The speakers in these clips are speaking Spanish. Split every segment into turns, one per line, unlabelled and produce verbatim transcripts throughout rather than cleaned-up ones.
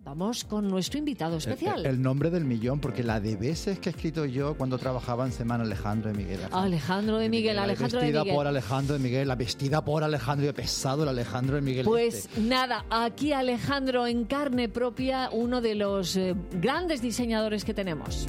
vamos con nuestro invitado especial.
El, el nombre del millón, porque la de veces que he escrito yo cuando trabajaba en Semana Alejandro de Miguel.
Alejandro de Miguel, Alejandro de Miguel.
La vestida por Alejandro de Miguel, la vestida por Alejandro, y pesado el Alejandro de Miguel.
Pues
este.
nada, aquí Alejandro en carne propia, uno de los eh, grandes diseñadores que tenemos.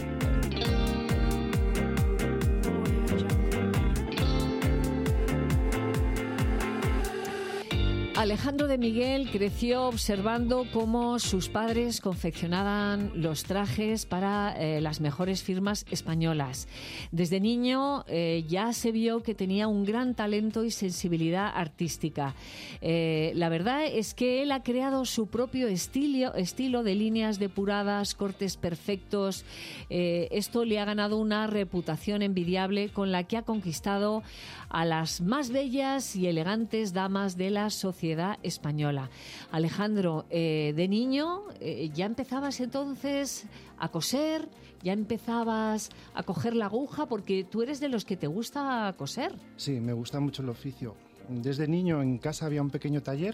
Alejandro de Miguel creció observando cómo sus padres confeccionaban los trajes para eh, las mejores firmas españolas. Desde niño eh, ya se vio que tenía un gran talento y sensibilidad artística. Eh, la verdad es que él ha creado su propio estilo, estilo de líneas depuradas, cortes perfectos. Eh, esto le ha ganado una reputación envidiable con la que ha conquistado a las más bellas y elegantes damas de la sociedad española. Alejandro, eh, de niño eh, ya empezabas entonces a coser, ya empezabas a coger la aguja, porque tú eres de los que te gusta coser.
Sí, me gusta mucho el oficio. Desde niño en casa había un pequeño taller,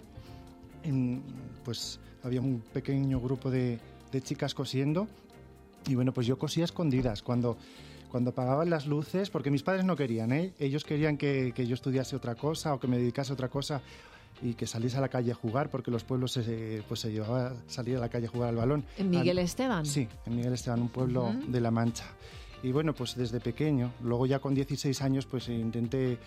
en, pues había un pequeño grupo de, de chicas cosiendo, y bueno, pues yo cosía escondidas cuando... Cuando apagaban las luces, porque mis padres no querían, ¿eh? Ellos querían que, que yo estudiase otra cosa o que me dedicase a otra cosa y que saliese a la calle a jugar, porque los pueblos se, pues se llevaba a salir a la calle a jugar al balón.
¿En Miguel
al,
Esteban?
Sí, en Miguel Esteban, un pueblo uh-huh. de La Mancha. Y bueno, pues desde pequeño, luego ya con dieciséis años, pues intenté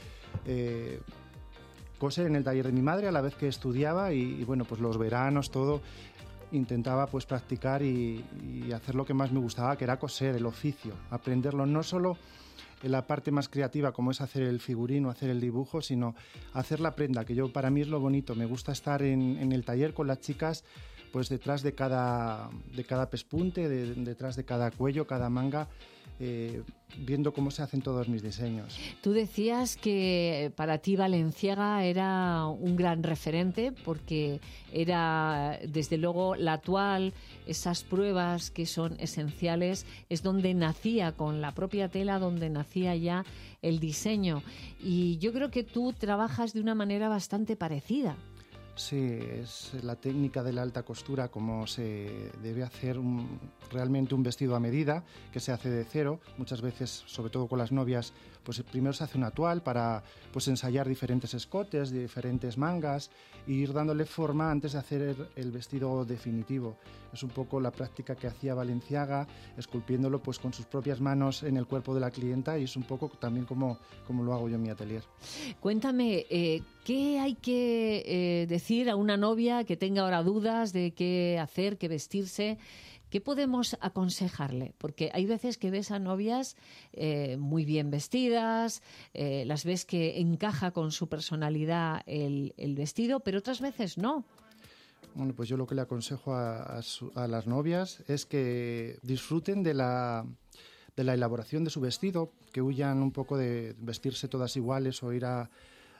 eh, coser en el taller de mi madre a la vez que estudiaba y, y bueno, pues los veranos, todo... intentaba pues practicar y, y hacer lo que más me gustaba, que era coser, el oficio, aprenderlo no solo en la parte más creativa como es hacer el figurino, hacer el dibujo, sino hacer la prenda, que yo para mí es lo bonito. Me gusta estar en, en el taller con las chicas, pues detrás de cada, de cada pespunte, de, detrás de cada cuello, cada manga, eh, viendo cómo se hacen todos mis diseños.
Tú decías que para ti Balenciaga era un gran referente porque era, desde luego, la actual, esas pruebas que son esenciales, es donde nacía, con la propia tela, donde nacía ya el diseño. Y yo creo que tú trabajas de una manera bastante parecida.
Sí, es la técnica de la alta costura, como se debe hacer un, realmente un vestido a medida, que se hace de cero. Muchas veces, sobre todo con las novias, pues primero se hace una toile para pues ensayar diferentes escotes, diferentes mangas e ir dándole forma antes de hacer el, el vestido definitivo. Es un poco la práctica que hacía Balenciaga, esculpiéndolo pues con sus propias manos en el cuerpo de la clienta, y es un poco también como, como lo hago yo en mi atelier.
Cuéntame, eh, ¿qué hay que eh, decir a una novia que tenga ahora dudas de qué hacer, qué vestirse? ¿Qué podemos aconsejarle? Porque hay veces que ves a novias eh, muy bien vestidas, eh, las ves que encaja con su personalidad el, el vestido, pero otras veces no.
Bueno, pues yo lo que le aconsejo a, a, su, a las novias es que disfruten de la, de la elaboración de su vestido, que huyan un poco de vestirse todas iguales o ir a...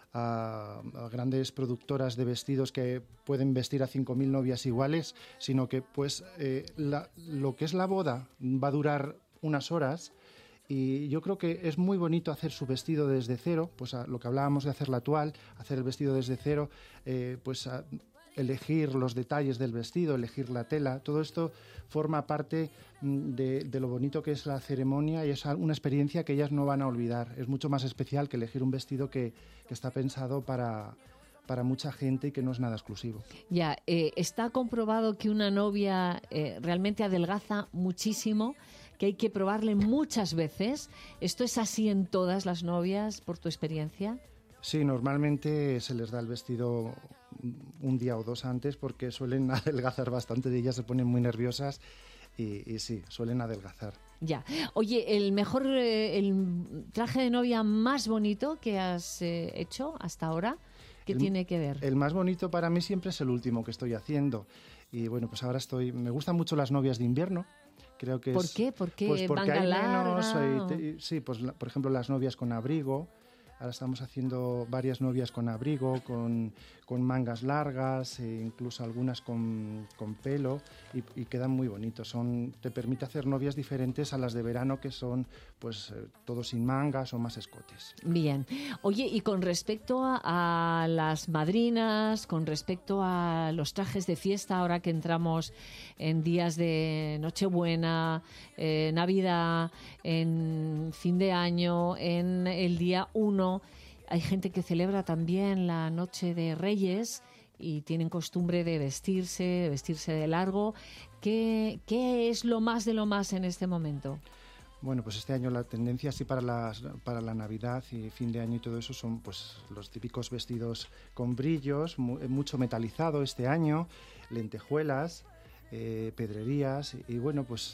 A, a grandes productoras de vestidos que pueden vestir a cinco mil novias iguales, sino que pues eh, la, lo que es la boda va a durar unas horas, y yo creo que es muy bonito hacer su vestido desde cero, pues a, lo que hablábamos de hacer la toile, hacer el vestido desde cero, eh, pues a, elegir los detalles del vestido, elegir la tela, todo esto forma parte de, de lo bonito que es la ceremonia, y es una experiencia que ellas no van a olvidar. Es mucho más especial que elegir un vestido que, que está pensado para, para mucha gente y que no es nada exclusivo.
Ya, eh, está comprobado que una novia eh, realmente adelgaza muchísimo, que hay que probarle muchas veces. ¿Esto es así en todas las novias, por tu experiencia?
Sí, normalmente se les da el vestido un día o dos antes porque suelen adelgazar bastante, de ellas se ponen muy nerviosas y, y sí, suelen adelgazar.
Ya. Oye, el mejor, eh, el traje de novia más bonito que has eh, hecho hasta ahora, ¿qué el, tiene que ver?
El más bonito para mí siempre es el último que estoy haciendo. Y bueno, pues ahora estoy... Me gustan mucho las novias de invierno. Creo que
¿Por
es,
qué? ¿Por qué?
Pues porque
¿Manga
hay menos...
larga?
Y te, y, sí, pues por ejemplo las novias con abrigo. Ahora estamos haciendo varias novias con abrigo, con, con mangas largas, e incluso algunas con, con pelo, y, y quedan muy bonitos. Son, te permite hacer novias diferentes a las de verano, que son pues eh, todo sin mangas o más escotes.
Bien. Oye, y con respecto a, a las madrinas, con respecto a los trajes de fiesta, ahora que entramos en días de Nochebuena, eh, Navidad, en fin de año, en el día uno, hay gente que celebra también la Noche de Reyes y tienen costumbre de vestirse, de vestirse de largo. ¿Qué, qué es lo más de lo más en este momento?
Bueno, pues este año la tendencia sí para, las, para la Navidad y fin de año y todo eso son pues los típicos vestidos con brillos, mu- mucho metalizado este año, lentejuelas, eh, pedrerías y, y bueno, pues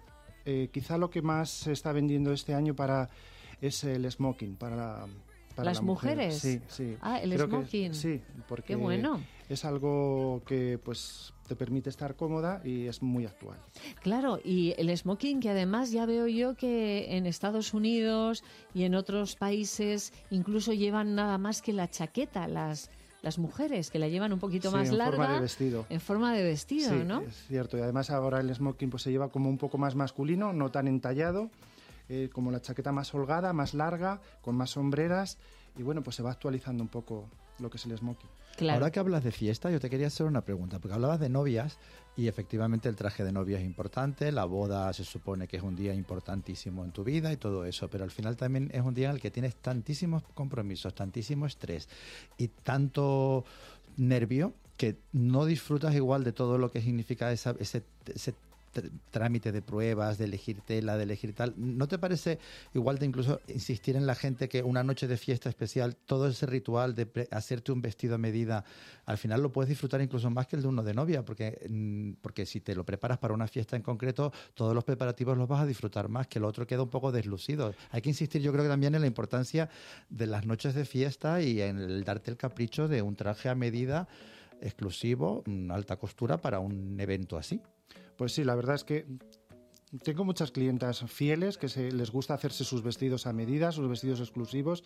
eh, quizá lo que más se está vendiendo este año para es el smoking para la, para
¿Las
la mujer.
mujeres?
Sí, sí.
Ah, el
Creo
smoking.
Que, sí, porque
Qué bueno.
es algo que pues te permite estar cómoda y es muy actual.
Claro, y el smoking, que además ya veo yo que en Estados Unidos y en otros países incluso llevan nada más que la chaqueta, las las mujeres, que la llevan un poquito
Sí,
más
en
larga.
forma de vestido.
En forma de vestido,
Sí,
¿no?
es cierto. Y además ahora el smoking pues se lleva como un poco más masculino, no tan entallado, eh, como la chaqueta más holgada, más larga, con más sombreras. Y bueno, pues se va actualizando un poco lo que es el smoking.
Claro.
Ahora que hablas de fiesta, yo te quería hacer una pregunta, porque hablabas de novias y efectivamente el traje de novia es importante, la boda se supone que es un día importantísimo en tu vida y todo eso, pero al final también es un día en el que tienes tantísimos compromisos, tantísimo estrés y tanto nervio que no disfrutas igual de todo lo que significa esa, ese, ese trámite de pruebas, de elegir tela, de elegir tal. ¿No te parece igual de incluso insistir en la gente que una noche de fiesta especial, todo ese ritual de pre- hacerte un vestido a medida, al final lo puedes disfrutar incluso más que el de uno de novia? Porque, porque si te lo preparas para una fiesta en concreto, todos los preparativos los vas a disfrutar más, que el otro queda un poco deslucido. Hay que insistir, yo creo que también en la importancia de las noches de fiesta y en el darte el capricho de un traje a medida exclusivo, alta costura para un evento así.
Pues sí, la verdad es que tengo muchas clientas fieles que se, les gusta hacerse sus vestidos a medida, sus vestidos exclusivos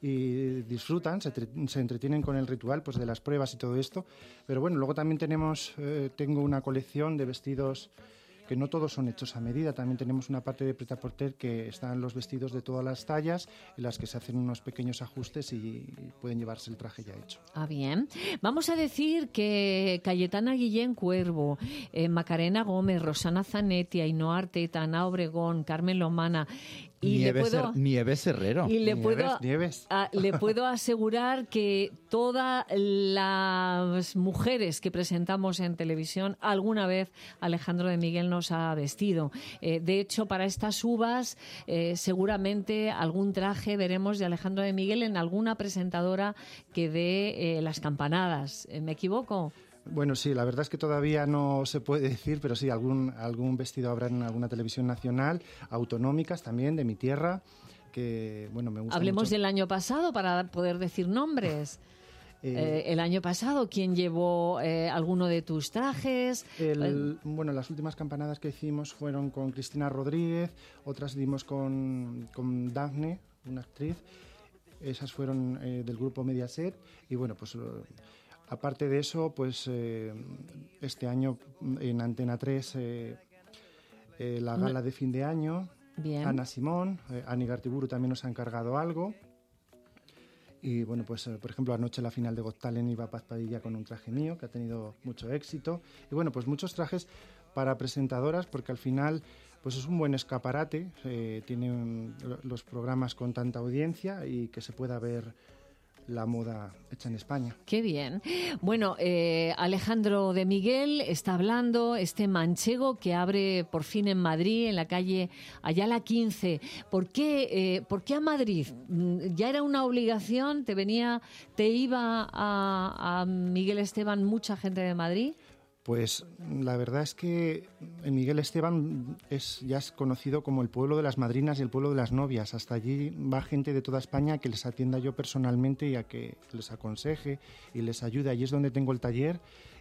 y disfrutan, se, se entretienen con el ritual pues de las pruebas y todo esto. Pero bueno, luego también tenemos, eh, tengo una colección de vestidos que no todos son hechos a medida. También tenemos una parte de prêt-à-porter que están los vestidos de todas las tallas, en las que se hacen unos pequeños ajustes y pueden llevarse el traje ya hecho.
Ah, bien. Vamos a decir que Cayetana Guillén Cuervo, eh, Macarena Gómez, Rosana Zanetti, Ainhoa Arteta, Ana Obregón, Carmen Lomana... Y
Nieves,
le puedo,
Nieves Herrero.
Y le
Nieves,
puedo,
Nieves.
A, le puedo asegurar que todas las mujeres que presentamos en televisión, alguna vez Alejandro de Miguel nos ha vestido. Eh, de hecho, para estas uvas, eh, seguramente algún traje veremos de Alejandro de Miguel en alguna presentadora que dé eh, las campanadas. ¿Me equivoco?
Bueno, sí, la verdad es que todavía no se puede decir, pero sí, algún, algún vestido habrá en alguna televisión nacional, autonómicas también, de mi tierra, que, bueno, me gusta
Hablemos
mucho.
del año pasado para poder decir nombres. Eh, eh, el año pasado, ¿quién llevó eh, alguno de tus trajes?
El, bueno, las últimas campanadas que hicimos fueron con Cristina Rodríguez, otras dimos con, con Dafne, una actriz. Esas fueron eh, del grupo Mediaset y, bueno, pues... Aparte de eso, pues eh, este año en Antena tres eh, eh, la gala de fin de año,
Bien.
Ana Simón, eh, Ani Gartiburu también nos ha encargado algo. Y bueno, pues eh, por ejemplo anoche la final de Got Talent iba Paz Padilla con un traje mío que ha tenido mucho éxito. Y bueno, pues muchos trajes para presentadoras porque al final pues es un buen escaparate, eh, tienen los programas con tanta audiencia y que se pueda ver la moda hecha en España.
Qué bien. Bueno, eh, Alejandro de Miguel está hablando, este manchego que abre por fin en Madrid, en la calle Ayala quince. ¿Por qué, eh, ¿por qué a Madrid? ¿Ya era una obligación? ¿Te venía, te iba a, a Miguel Esteban mucha gente de Madrid?
Pues la verdad es que en Miguel Esteban es, ya es conocido como el pueblo de las madrinas y el pueblo de las novias. Hasta allí va gente de toda España a que les atienda yo personalmente y a que les aconseje y les ayude. Allí es donde tengo el taller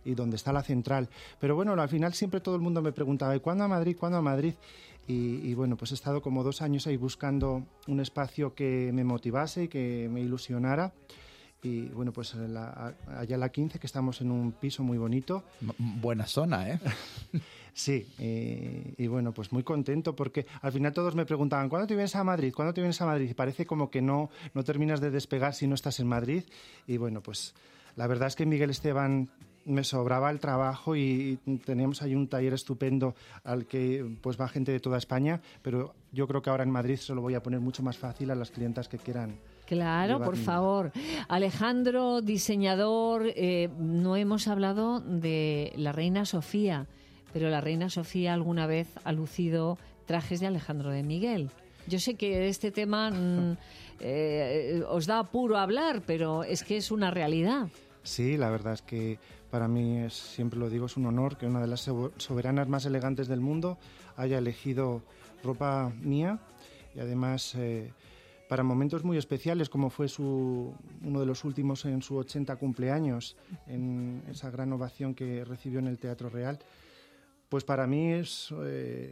y donde está la central. Pero bueno, al final siempre todo el mundo me preguntaba, ¿y cuándo a Madrid? ¿Cuándo a Madrid? Y, y bueno, pues he estado como dos años ahí buscando un espacio que me motivase y que me ilusionara. Y bueno, pues la, allá en la quince, que estamos en un piso muy bonito.
Buena zona, ¿eh?
Sí, eh, y bueno, pues muy contento porque al final todos me preguntaban, ¿cuándo te vienes a Madrid? ¿Cuándo te vienes a Madrid? Y parece como que no, no terminas de despegar si no estás en Madrid. Y bueno, pues la verdad es que Miguel Esteban me sobraba el trabajo y teníamos ahí un taller estupendo al que pues va gente de toda España, pero yo creo que ahora en Madrid se lo voy a poner mucho más fácil a las clientas que quieran.
Claro, por favor. Alejandro, diseñador, eh, no hemos hablado de la reina Sofía, pero la reina Sofía alguna vez ha lucido trajes de Alejandro de Miguel. Yo sé que este tema mm, eh, os da apuro hablar, pero es que es una realidad.
Sí, la verdad es que para mí, es, siempre lo digo, es un honor que una de las soberanas más elegantes del mundo haya elegido ropa mía y además eh, para momentos muy especiales, como fue su, uno de los últimos en su ochenta cumpleaños, en esa gran ovación que recibió en el Teatro Real. Pues para mí es eh,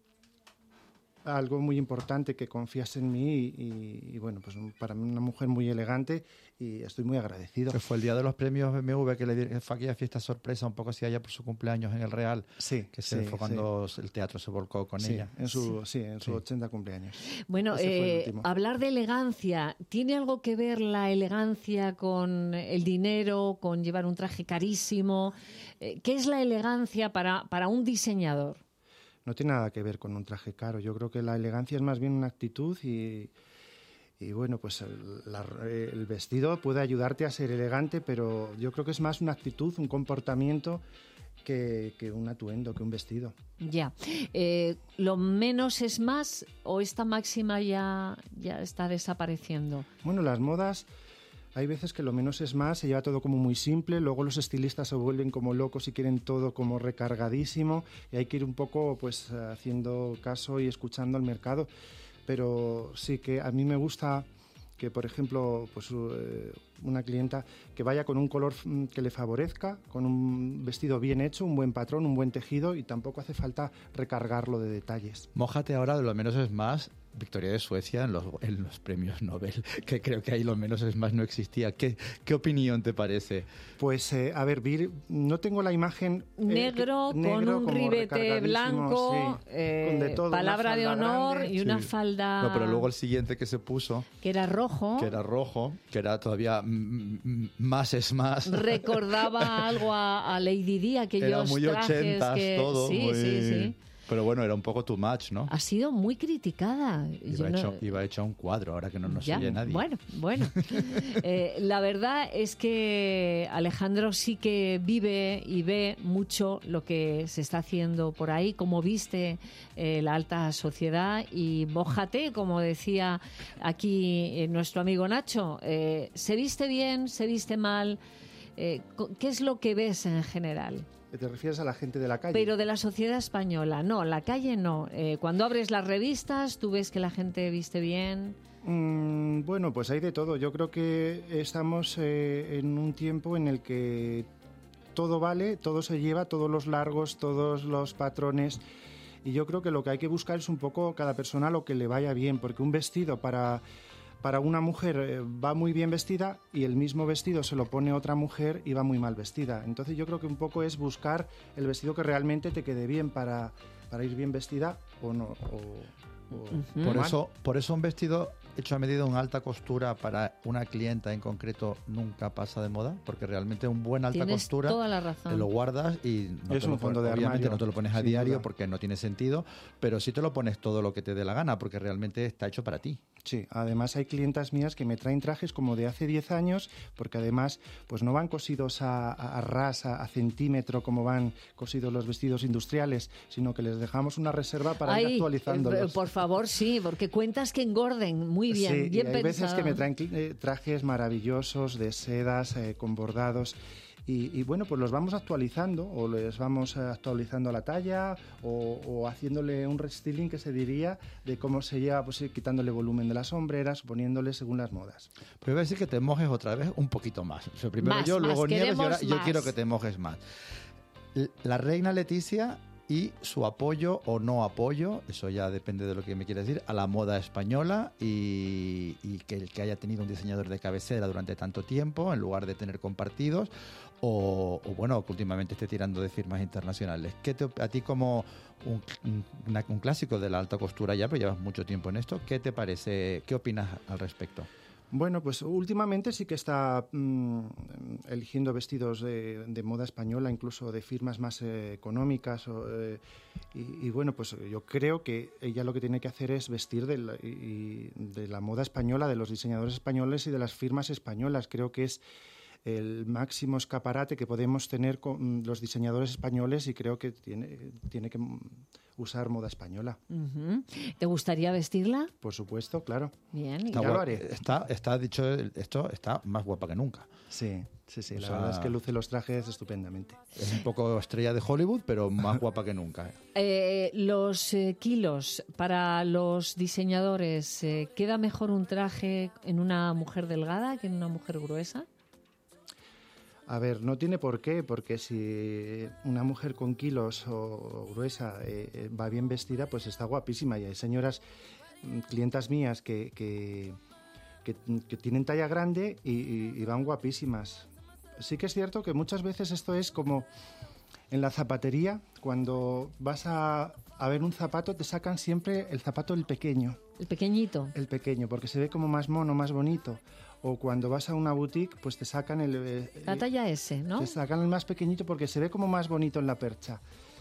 algo muy importante que confías en mí y, y, y bueno, pues para mí una mujer muy elegante y estoy muy agradecido.
Que fue el día de los premios B M W que le dieron, fue aquella fiesta sorpresa un poco así allá por su cumpleaños en el Real.
Sí,
que se
sí,
fue cuando
sí.
el teatro se volcó con
sí,
ella.
En su, sí. sí, en su
sí.
ochenta cumpleaños.
Bueno, eh, hablar de elegancia, ¿tiene algo que ver la elegancia con el dinero, con llevar un traje carísimo? Eh, ¿Qué es la elegancia para, para un diseñador?
No tiene nada que ver con un traje caro. Yo creo que la elegancia es más bien una actitud y, y bueno, pues el, la, el vestido puede ayudarte a ser elegante, pero yo creo que es más una actitud, un comportamiento que, que un atuendo, que un vestido.
Ya. Eh, ¿Lo menos es más o esta máxima ya, ya está desapareciendo?
Bueno, las modas... Hay veces que lo menos es más, se lleva todo como muy simple, luego los estilistas se vuelven como locos y quieren todo como recargadísimo y hay que ir un poco pues haciendo caso y escuchando al mercado. Pero sí que a mí me gusta que, por ejemplo, pues una clienta que vaya con un color que le favorezca, con un vestido bien hecho, un buen patrón, un buen tejido y tampoco hace falta recargarlo de detalles.
Mójate ahora de lo menos es más. Victoria de Suecia en los, en los premios Nobel, que creo que ahí lo menos es más no existía. ¿Qué, qué opinión te parece?
Pues, eh, a ver, Vir, no tengo la imagen... Eh,
negro,
que,
con
negro
un ribete blanco,
sí,
eh,
con de todo,
palabra de honor
grande.
y una
Sí.
falda...
No, pero luego el siguiente que se puso...
Que era rojo.
Que era rojo, que era todavía mm, más es más.
Recordaba algo a, a Lady Di, aquellos
era muy
trajes
ochentas
que...
todo,
sí,
muy...
sí, sí.
Pero bueno, era un poco too much, ¿no?
Ha sido muy criticada.
Iba,
Yo
hecho,
no...
iba hecho a un cuadro, ahora que no nos
Ya,
oye nadie.
Bueno, bueno. eh, la verdad es que Alejandro sí que vive y ve mucho lo que se está haciendo por ahí, como viste eh, la alta sociedad y mójate, como decía aquí eh, nuestro amigo Nacho, eh, se viste bien, se viste mal. Eh, ¿Qué es lo que ves en general?
¿Te refieres a la gente de la calle?
Pero de la sociedad española, no, la calle no. Eh, cuando abres las revistas, ¿tú ves que la gente viste bien?
Mm, bueno, pues hay de todo. Yo creo que estamos eh, en un tiempo en el que todo vale, todo se lleva, todos los largos, todos los patrones. Y yo creo que lo que hay que buscar es un poco cada persona lo que le vaya bien, porque un vestido para... Para una mujer eh, va muy bien vestida y el mismo vestido se lo pone otra mujer y va muy mal vestida. Entonces yo creo que un poco es buscar el vestido que realmente te quede bien para, para ir bien vestida o no. O, o
Uh-huh.
Por
mal.
eso, por eso un vestido hecho a medida en alta costura para una clienta en concreto nunca pasa de moda, porque realmente un buen alta
Tienes
costura
toda la razón.
te lo guardas y no
Es
te lo
un fondo
pones,
de
obviamente
armario,
no te lo pones a
sin
diario
duda.
porque no tiene sentido, pero sí te lo pones todo lo que te dé la gana porque realmente está hecho para ti.
Sí, además hay clientas mías que me traen trajes como de hace diez años, porque además pues no van cosidos a, a, a ras, a, a centímetro, como van cosidos los vestidos industriales, sino que les dejamos una reserva para
Ay,
ir actualizándolos.
eh, por favor, sí, porque cuentas que engorden. Muy bien,
sí,
bien
y hay
pensado.
veces que me traen eh, trajes maravillosos de sedas, eh, con bordados. Y, y bueno, pues los vamos actualizando, o les vamos actualizando la talla, o, o haciéndole un restyling, que se diría, de cómo se lleva, pues quitándole volumen de las sombreras, poniéndole según las modas.
Pero voy a decir que te mojes otra vez un poquito más. O sea, primero
más,
yo,
más,
luego Nieves, y ahora
más.
yo quiero que te mojes más. La reina Leticia y su apoyo o no apoyo, eso ya depende de lo que me quieras decir, a la moda española, y, y que el que haya tenido un diseñador de cabecera durante tanto tiempo, en lugar de tener compartidos, o, o bueno, que últimamente esté tirando de firmas internacionales. ¿Qué te, a ti como un, un, un clásico de la alta costura ya, pero llevas mucho tiempo en esto, ¿qué te parece, qué opinas al respecto?
Bueno, pues últimamente sí que está mmm, eligiendo vestidos de, de moda española, incluso de firmas más eh, económicas. O, eh, y, y bueno, pues yo creo que ella lo que tiene que hacer es vestir de la, y, de la moda española, de los diseñadores españoles y de las firmas españolas. Creo que es el máximo escaparate que podemos tener con los diseñadores españoles, y creo que tiene, tiene que usar moda española.
Uh-huh. ¿Te gustaría vestirla?
Por supuesto, claro.
Bien,
ya lo haré.
Está, está dicho, esto está más guapa que nunca.
Sí, sí, sí.
O
la
sea,
verdad es que luce los trajes estupendamente.
Es un poco estrella de Hollywood, pero más guapa que nunca.
Eh, los eh, kilos para los diseñadores, eh, ¿queda mejor un traje en una mujer delgada que en una mujer gruesa?
A ver, no tiene por qué, porque si una mujer con kilos o gruesa eh, va bien vestida, pues está guapísima. Y hay señoras, clientas mías, que, que, que, que tienen talla grande y, y, y van guapísimas. Sí que es cierto que muchas veces esto es como en la zapatería, cuando vas a, a ver un zapato, te sacan siempre el zapato el pequeño.
El pequeñito.
El pequeño, porque se ve como más mono, más bonito. O cuando vas a una boutique, pues te sacan el... Eh,
la talla S, ¿no?
Te sacan el más pequeñito porque se ve como más bonito en la percha.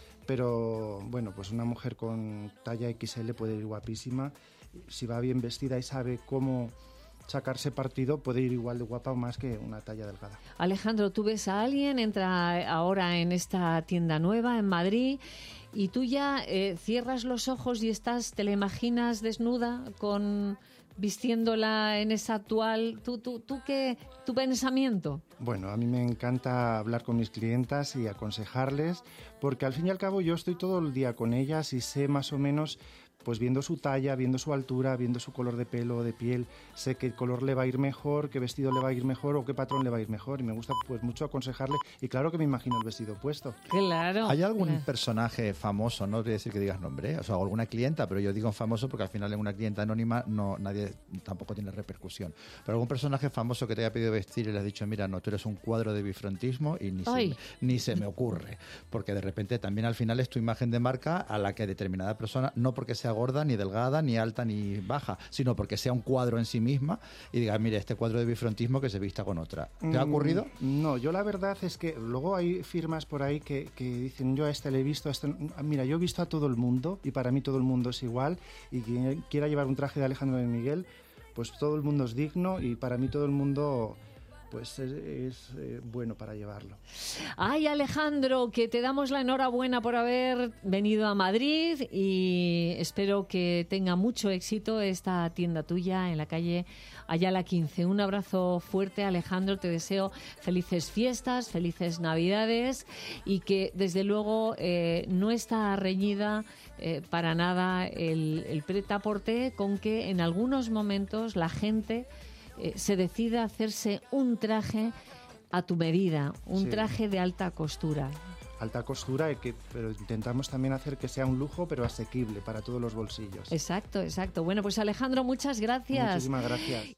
Pero, bueno, pues una mujer con talla equis ele puede ir guapísima. Si va bien vestida y sabe cómo sacarse partido, puede ir igual de guapa o más que una talla delgada.
Alejandro, ¿tú ves a alguien, entra ahora en esta tienda nueva en Madrid, y tú ya eh, cierras los ojos y estás, te la imaginas desnuda con... vistiéndola en esa actual, ¿tú, tú, tú qué, tu pensamiento?
Bueno, a mí me encanta hablar con mis clientas y aconsejarles, porque al fin y al cabo yo estoy todo el día con ellas y sé más o menos, pues viendo su talla, viendo su altura, viendo su color de pelo o de piel, sé qué color le va a ir mejor, qué vestido le va a ir mejor o qué patrón le va a ir mejor, y me gusta pues mucho aconsejarle, y claro que me imagino el vestido puesto.
Claro.
¿Hay algún
claro.
personaje famoso, no voy a decir que digas nombre, o sea, alguna clienta, pero yo digo famoso porque al final en una clienta anónima no nadie tampoco tiene repercusión, pero algún personaje famoso que te haya pedido vestir y le has dicho, mira, no, tú eres un cuadro de bifrontismo, y ni se, me, ni se me ocurre, porque de repente también al final es tu imagen de marca a la que determinada persona, no porque sea gorda, ni delgada, ni alta, ni baja, sino porque sea un cuadro en sí misma, y diga, mire, este cuadro de bifrontismo que se vista con otra. ¿Te ha ocurrido?
Mm, no, yo la verdad es que luego hay firmas por ahí que, que dicen, yo a este le he visto, a este... mira, yo he visto a todo el mundo, y para mí todo el mundo es igual, y quien quiera llevar un traje de Alejandro de Miguel, pues todo el mundo es digno, y para mí todo el mundo... pues es, es eh, bueno para llevarlo.
Ay, Alejandro, que te damos la enhorabuena por haber venido a Madrid, y espero que tenga mucho éxito esta tienda tuya en la calle Ayala quince. Un abrazo fuerte, Alejandro, te deseo felices fiestas, felices Navidades, y que desde luego eh, no está reñida eh, para nada el, el prêt-à-porter con que en algunos momentos la gente Eh, se decide a hacerse un traje a tu medida, un
sí.
traje de alta costura.
Alta costura, que, pero intentamos también hacer que sea un lujo, pero asequible para todos los bolsillos.
Exacto, exacto. Bueno, pues Alejandro, muchas gracias.
Muchísimas gracias.